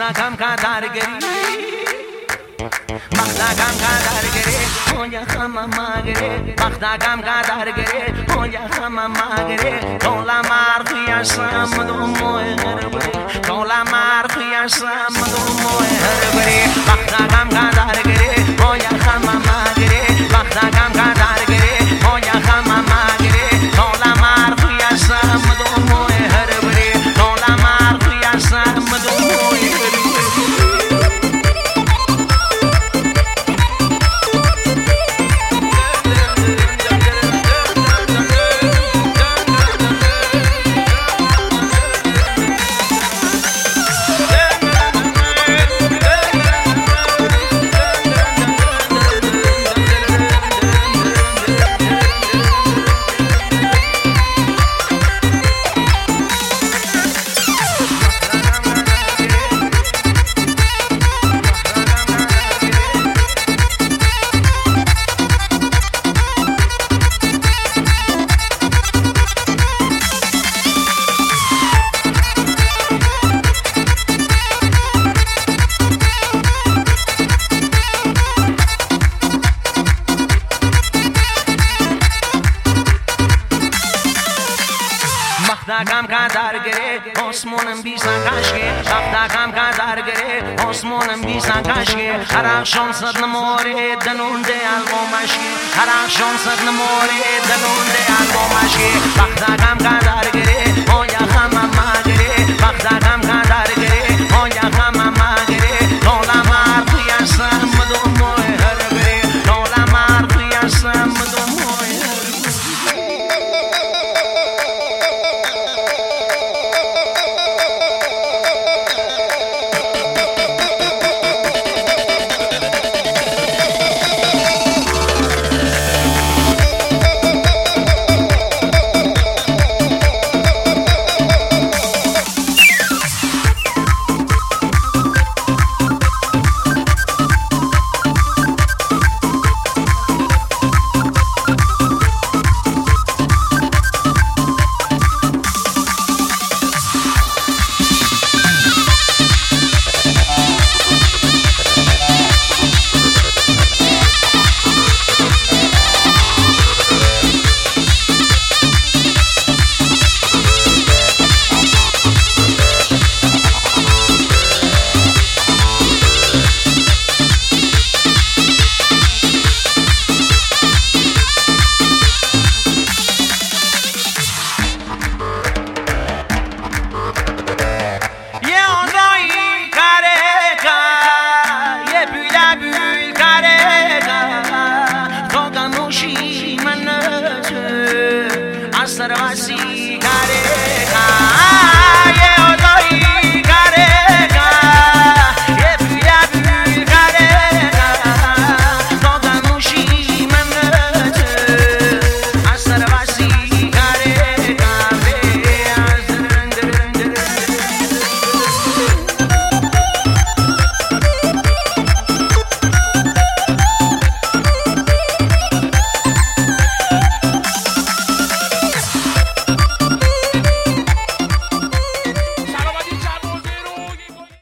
مختکم که درگری مختکم که درگری اون یخم مگری مختکم که درگری اون یخم مگری تولا مرخیشم دو موی هربری تولا مرخیشم دو موی هربری مختکم که درگری اون یخم مگری مختکم که درگری اون یخم مگری تولا مرخیشم دو موی هربری تولا مرخیشم دو موی هربری مختکم که درگره آسمانم بیزن کشکه مختکم که درگره آسمانم بیزن کشکه هر اخشان صد نماره دنونده البومشکه هر اخشان صد نماره دنونده البومشکه مختکم که درگره آیا خمم مگه